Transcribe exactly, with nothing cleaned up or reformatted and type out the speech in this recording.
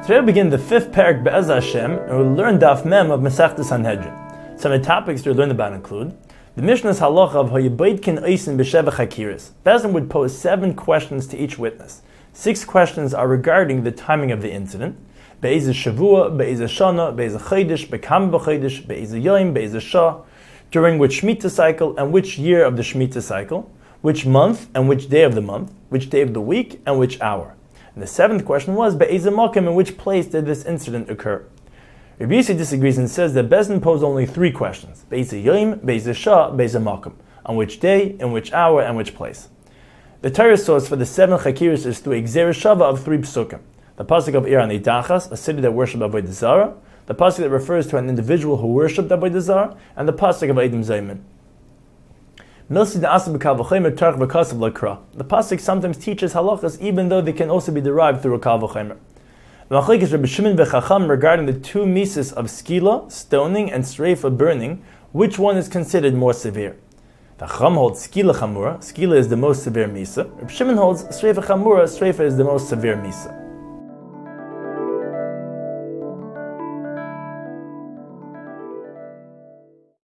Today we begin the fifth parak Be'ez Hashem, and we'll learn Daf Mem of Masechtas Sanhedrin. Some of the topics to learn about include the Mishnah's halacha of Hayabayitkin Eisin B'Sheva Chakiris. Bezin would pose seven questions to each witness. Six questions are regarding the timing of the incident. Be'ez Shavua, Be'ez Shana, Be'ez Chaydish, Be'kam B'Chaydish, Be'ez Yom, Be'ez Shah, during which Shemitah cycle and which year of the Shemitah cycle, which month and which day of the month, which day of the week and which hour. And the seventh question was, Be'ez Makom, in which place did this incident occur? Rabbi Yossi disagrees and says that Bezdin posed only three questions, Be'ez Yom, Be'ez Shah, Be'ez Makom, on which day, in which hour, and which place. The Torah source for the seven Chakiris is through a Gzera Shava of three psukim. The pasuk of Ir Anidachas, a city that worshipped Avodah Zarah, the pasuk that refers to an individual who worshipped Avodah Zarah, and the pasuk of Eidim Zaymin. The pasuk sometimes teaches halachas even though they can also be derived through a kal v'chomer. The machlokes Rabbi Shimon v'Chacham regarding the two mises of skila, stoning, and streifa, burning, which one is considered more severe? The Chacham holds skila chamura, skila is the most severe misa. Rabbi Shimon holds streifa chamura, streifa is the most severe misa.